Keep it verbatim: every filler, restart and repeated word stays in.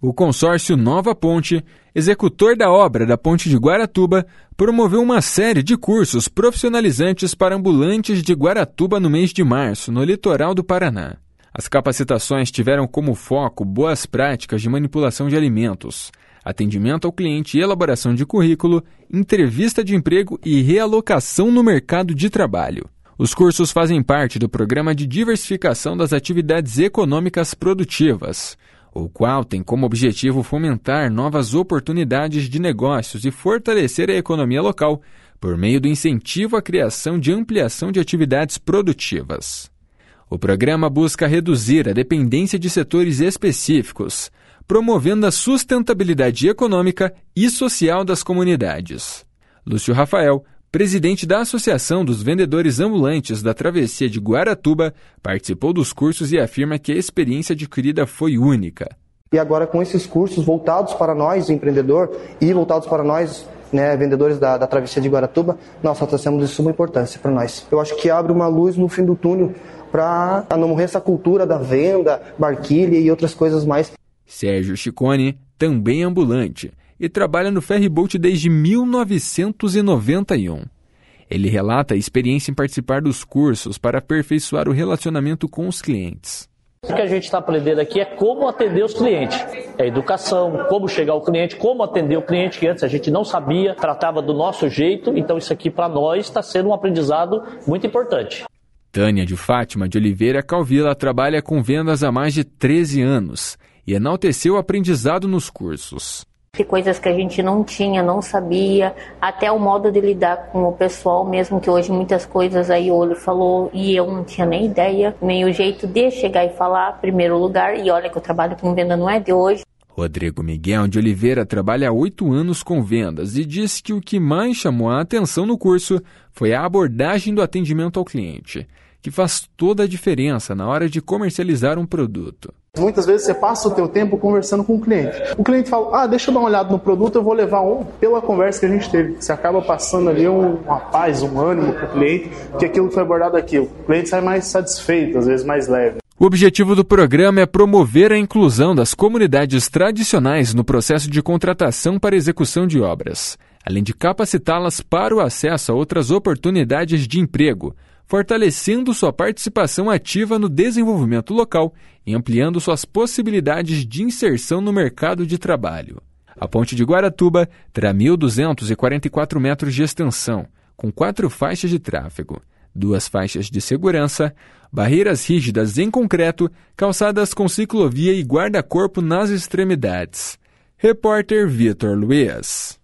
O consórcio Nova Ponte, executor da obra da Ponte de Guaratuba, promoveu uma série de cursos profissionalizantes para ambulantes de Guaratuba no mês de março, no litoral do Paraná. As capacitações tiveram como foco boas práticas de manipulação de alimentos, atendimento ao cliente e elaboração de currículo, entrevista de emprego e realocação no mercado de trabalho. Os cursos fazem parte do Programa de Diversificação das Atividades Econômicas Produtivas, o qual tem como objetivo fomentar novas oportunidades de negócios e fortalecer a economia local por meio do incentivo à criação de ampliação de atividades produtivas. O programa busca reduzir a dependência de setores específicos, promovendo a sustentabilidade econômica e social das comunidades. Lúcio Rafael, presidente da Associação dos Vendedores Ambulantes da Travessia de Guaratuba, participou dos cursos e afirma que a experiência adquirida foi única. E agora com esses cursos voltados para nós, empreendedor, e voltados para nós, né, vendedores da, da Travessia de Guaratuba, nós só temos de suma importância para nós. Eu acho que abre uma luz no fim do túnel para não morrer essa cultura da venda, barquilha e outras coisas mais. Sérgio Chicone também é ambulante e trabalha no Ferryboat desde mil novecentos e noventa e um. Ele relata a experiência em participar dos cursos para aperfeiçoar o relacionamento com os clientes. O que a gente está aprendendo aqui é como atender os clientes. É educação, como chegar ao cliente, como atender o cliente, que antes a gente não sabia, tratava do nosso jeito. Então isso aqui para nós está sendo um aprendizado muito importante. Tânia de Fátima de Oliveira Calvila trabalha com vendas há mais de treze anos e enalteceu o aprendizado nos cursos. De coisas que a gente não tinha, não sabia, até o modo de lidar com o pessoal, mesmo que hoje muitas coisas aí o Olho falou e eu não tinha nem ideia, nem o jeito de chegar e falar, primeiro lugar, e olha que eu trabalho com venda não é de hoje. Rodrigo Miguel de Oliveira trabalha há oito anos com vendas e disse que o que mais chamou a atenção no curso foi a abordagem do atendimento ao cliente, que faz toda a diferença na hora de comercializar um produto. Muitas vezes você passa o teu tempo conversando com o cliente. O cliente fala, ah, deixa eu dar uma olhada no produto, eu vou levar um, pela conversa que a gente teve. Você acaba passando ali um, uma paz, um ânimo para o cliente, que aquilo que foi abordado aqui. O cliente sai mais satisfeito, às vezes mais leve. O objetivo do programa é promover a inclusão das comunidades tradicionais no processo de contratação para execução de obras, além de capacitá-las para o acesso a outras oportunidades de emprego, fortalecendo sua participação ativa no desenvolvimento local e ampliando suas possibilidades de inserção no mercado de trabalho. A Ponte de Guaratuba terá mil duzentos e quarenta e quatro metros de extensão, com quatro faixas de tráfego, duas faixas de segurança, barreiras rígidas em concreto, calçadas com ciclovia e guarda-corpo nas extremidades. Repórter Vitor Luiz.